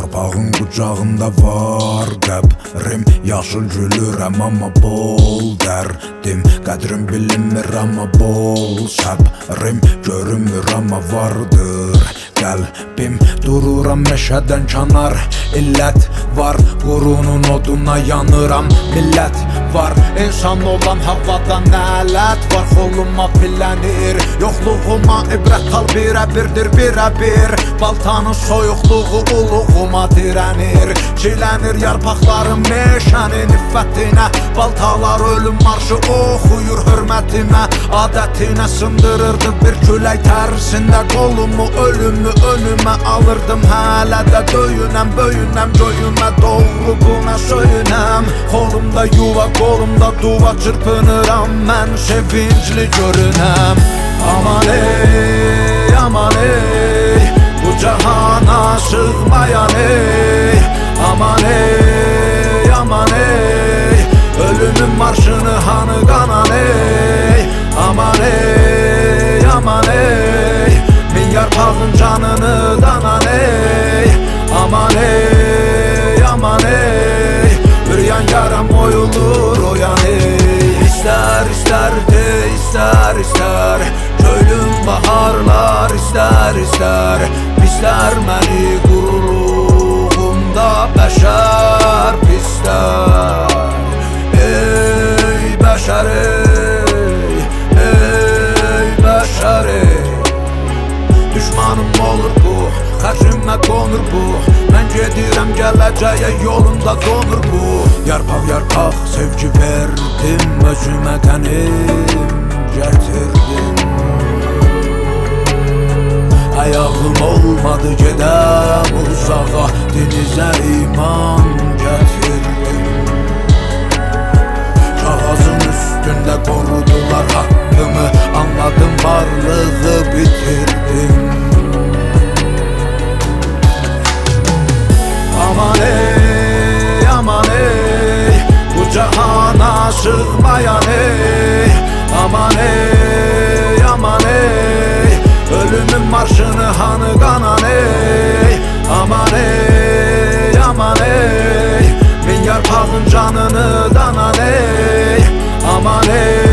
Yarpağın qucağında var qəbrim, yaşıl gülürəm amma bol dərdim. Qədrim bilinmir amma bol səbrim, görünmür amma vardır qəlbim. Dururam meşədən kənar, illət var, qurunun oduna yanıram. Millət var, insan olan havadan nələt var. Xoluma pillənir, yoxluğuma ibrət al, birə-birdir birə-bir. Baltanın soyuqluğu uluğuma dirənir, çilənir yarpaqlarım meşənin iffətinə. Baltalar ölüm marşı oxuyur hörmətimə, adətinə sındırırdı bir külək tərsində. Qolumu ölümü önümə alırdım, hələ də döyünəm, böyünəm, göyümə doğru buna söyünəm. Xolumda yuva, qolumda duva, çırpınıram, mən sevincli görünəm. Aman ey, aman ey, bu cahana sığmayan ey. Aman ey, aman ey, ölümün marşını hanı qanan ey. Aman ey, aman ey, min yarpağın canını danan ey. Aman ey, aman ey, büryan yaram oyulur oyan ey. İster ister de ister ister, köylüm baharlar ister ister. Pisler məni quruluğumda bəşər pislər. Ey bəşər ey, ey bəşər ey. Düşmanım olur bu, xətrimə qonur bu. Mən gedirəm gələcəyə, yolunda donur bu. Yarpaq yarpaq sevgi verdim, özümə qənim gətirdim. Ayağım olmadı gedəm uzağa, denizə iman gətirdim. Kağızın üstündə qorudular haqqımı, anladım varlığı bitirdim. Aman ey, aman ey, bu cahana sığmayan ey. Aman ey, aman ey, ölümün marşını hanı qanan ey. Aman ey, aman ey, min yarpağın canını danan ey. Aman ey,